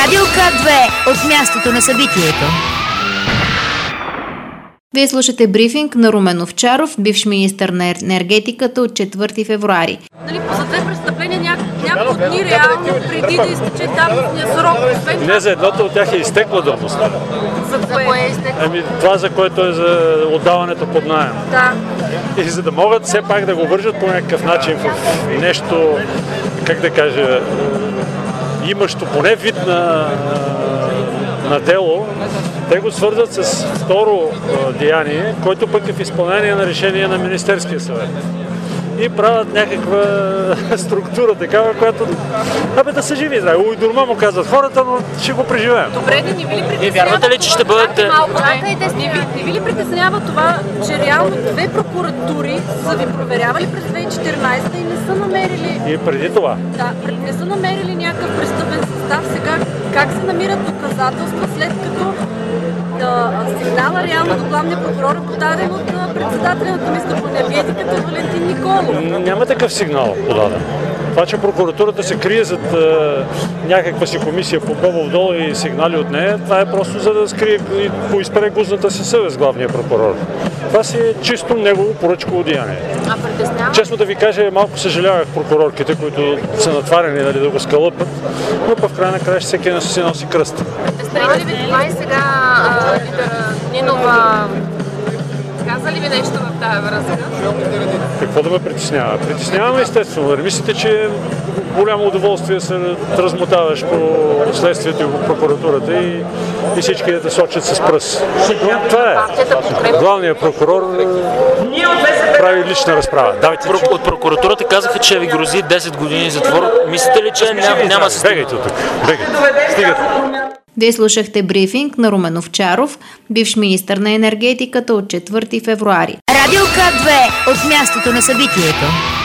Радио К2 от мястото на събитието. Вие слушате брифинг на Румен Овчаров, бивш министър на енергетиката от 4 февруари. За две престъпления няколко дни реално преди да изтече давностния срок. Не, за едното от тях е изтекла давността. За кое е изтекла? Това, за което е за отдаването под наем. Да. И за да могат все пак да го вържат по някакъв начин в нещо, как да кажа, имащо поне вид на дело, те го свързват с второ деяние, който пък е в изпълнение на решение на Министерския съвет. И правят някаква структура такава, която да се живи. Уйдурма му казват хората, но ще го преживеем. Добре, не ви ли притеснява? Вярвате ли, че ще бъдете... Не ви ли притеснява това, че реално две прокуратури са ви проверявали през 2014 и не са намерили... И преди това? Да, не са намерили някакъв престъпен състав. Сега как се намират доказателства, след като сигнала реално до главния прокурор е подаден от председателя на Комисията по енергетиката Валентин Николов? Няма такъв сигнал подаден. Това, че прокуратурата се крие зад някаква си комисия по Бобов дол и сигнали от нея, това е просто за да скрие и поизпере гузната си съвест главния прокурор. Това си е чисто негово поръчково деяние. Честно да ви кажа, малко съжалявах прокурорките, които са натварени да го скалъпат, но в края на края всеки на си носи кръст. Притеснява ли ви това и сега Нинова каза ли ви нещо в тази връзка? Какво да ме притеснява? Притесняваме естествено. Мислите, че голямо удоволствие се размотаваш по следствието и по прокуратурата и всички да сочат с пръст. Това е. Главният прокурор прави лична разправа. От прокуратурата казаха, че ви грози 10 години затвор. Мислите ли, че няма да се стига? Бегайте от тук. Бегайте. Стигате. Вие слушахте брифинг на Румен Овчаров, бивш министър на енергетиката от 4 февруари. Радио К2 от мястото на събитието.